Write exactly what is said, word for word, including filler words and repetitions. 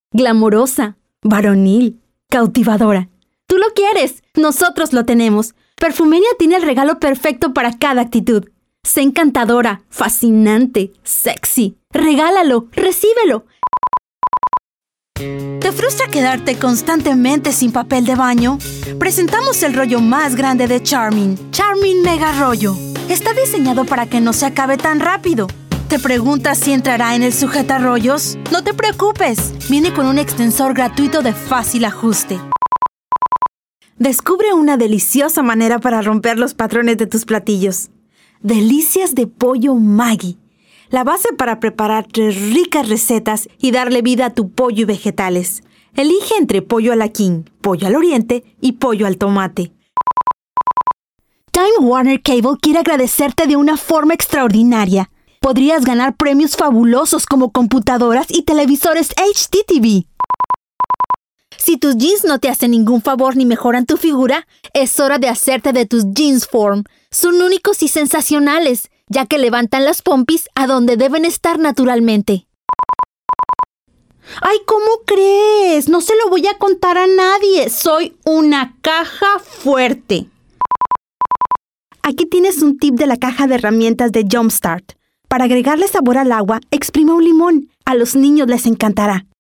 glamorosa, varonil, cautivadora. Tú lo quieres, nosotros lo tenemos. Perfumería tiene el regalo perfecto para cada actitud. Sé encantadora, fascinante, sexy. Regálalo, recíbelo. ¿Te frustra quedarte constantemente sin papel de baño? Presentamos el rollo más grande de Charmin, Charmin Mega Rollo. Está diseñado para que no se acabe tan rápido. ¿Te preguntas si entrará en el sujetarrollos? No te preocupes, viene con un extensor gratuito de fácil ajuste. Descubre una deliciosa manera para romper los patrones de tus platillos. Delicias de pollo Maggi. La base para preparar tres ricas recetas y darle vida a tu pollo y vegetales. Elige entre pollo al king, pollo al oriente y pollo al tomate. Time Warner Cable quiere agradecerte de una forma extraordinaria. Podrías ganar premios fabulosos como computadoras y televisores H D T V. Si tus jeans no te hacen ningún favor ni mejoran tu figura, es hora de hacerte de tus Jeans Form. Son únicos y sensacionales, ya que levantan las pompis a donde deben estar naturalmente. ¡Ay, cómo crees! No se lo voy a contar a nadie. Soy una caja fuerte. Aquí tienes un tip de la caja de herramientas de Jumpstart. Para agregarle sabor al agua, exprima un limón. A los niños les encantará.